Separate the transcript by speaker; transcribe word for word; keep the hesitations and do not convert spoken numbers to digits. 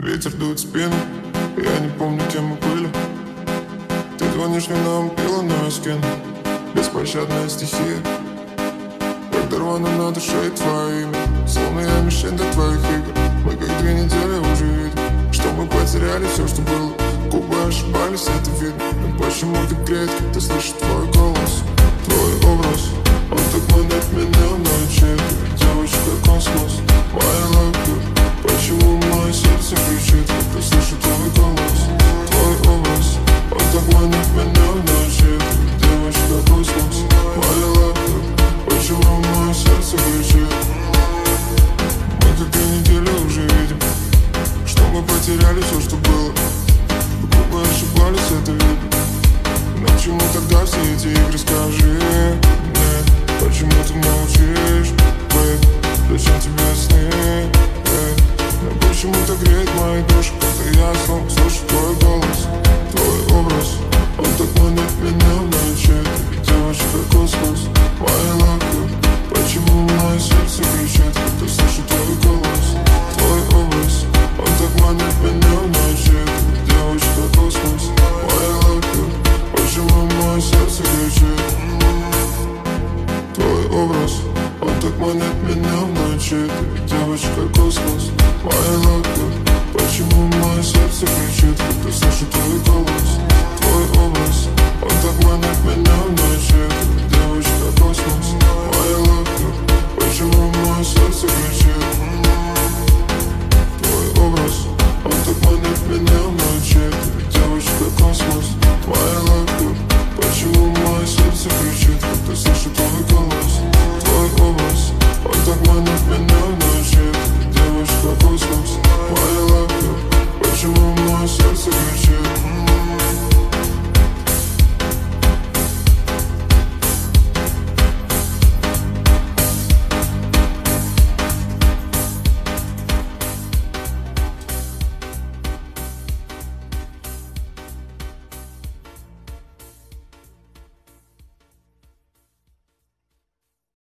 Speaker 1: Ветер дует в спину, я не помню, кем мы были. Ты звонишь мне на ампила, но я скину. Беспощадная стихия, когда рвано на душе твое имя. Словно я мишень для твоих игр. Мы как две недели уже видим, что мы потеряли все, что было. Губы ошибались, это видно. Но почему ты греет, когда слышишь твой голос? Твой образ, он так манит меня в ночи. Девочка, космос, моя лапка. Почему мое сердце кричит, когда слышу твой голос? Твой образ, он так манит меня в ночи. Девочка, космос, моя лапка. Почему мое сердце кричит? Мы как две недели уже видим, что мы потеряли все, что было. Губы ошибались, это видно. Но к чему тогда все эти игры, скажи мне? Почему ты молчишь, бэйб? Зачем тебе сны, бэйб? Но почему так греет мои души, когда я снова слышу твой голос? Твой образ, он так манит меня в ночи. Девочка, космос, моя лапка. Почему мое сердце кричит, когда слышу твой голос? Твой образ, он так манит меня в ночи. Девочка, космос, моя лапка. Почему мое сердце кричит? Твой образ, он так манит меня в ночи. Девочка, космос, моя лапка. Почему мое сердце кричит, когда слышу твой голос? Твой образ, он так манит меня в ночи. Девочка, космос, моя лапка. Почему мое сердце кричит?